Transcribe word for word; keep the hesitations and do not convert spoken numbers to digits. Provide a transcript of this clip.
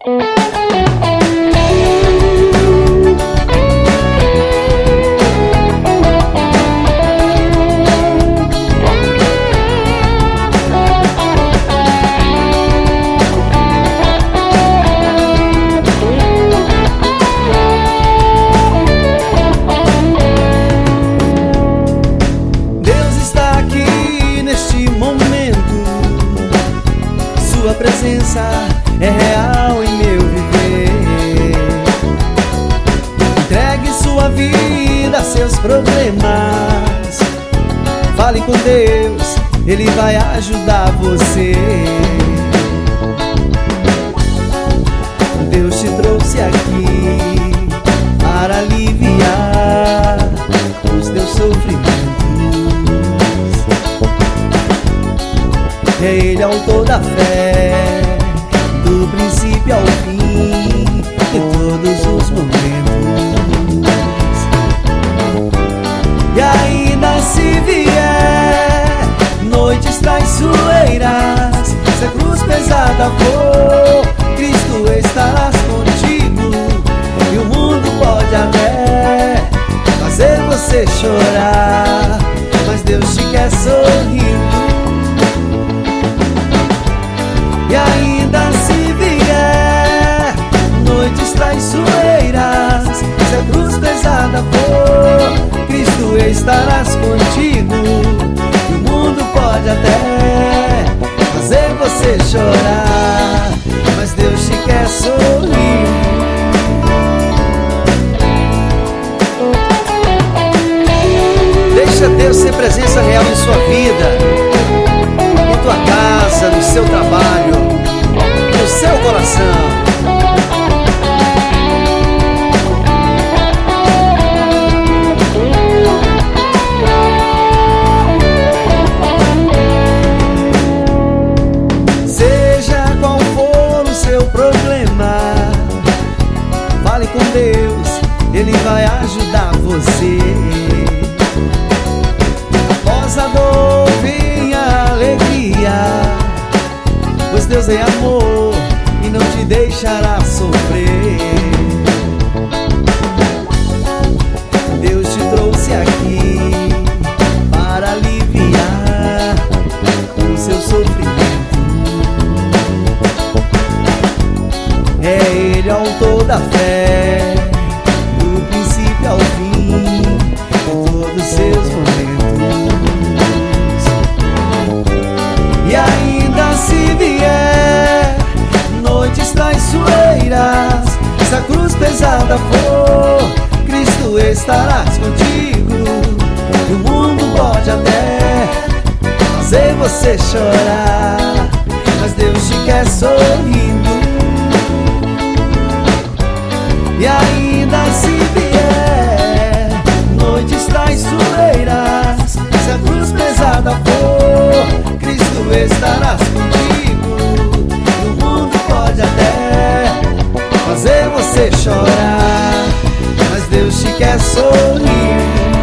Sua presença é real em meu viver. Entregue sua vida a seus problemas. Fale com Deus, Ele vai ajudar você. Deus te trouxe aqui para aliviar os teus sofrimentos. É Ele autor da fé, do princípio ao fim, em todos os momentos. E ainda se vier noites traiçoeiras, se a cruz pesada for, Cristo estarás contigo. E o mundo pode até fazer você chorar, mas Deus te quer sorrindo. E ainda se vier noites traiçoeiras, se a cruz pesada for, Cristo estarás contigo. E o mundo pode até fazer você chorar, mas Deus te quer sorrir. Deixa Deus ser presença real em sua vida, em tua casa, no seu trabalho, no seu coração. Seja qual for o seu problema, fale com Deus, Ele vai ajudar você. Após a dor vem a alegria, pois Deus é amor e não te deixará sofrer. Deus te trouxe aqui para aliviar o seu sofrimento. É Ele autor da fé, do princípio ao fim, em todos os seus momentos. E ainda se vier noites traiçoeiras, se a cruz pesada for, Cristo estarás contigo. E o mundo pode até fazer você chorar, mas Deus te quer sorrindo. E ainda se vier noites traiçoeiras, se a cruz pesada for, Cristo estarás contigo. E o mundo pode até fazer você chorar, mas Deus te quer sorrir.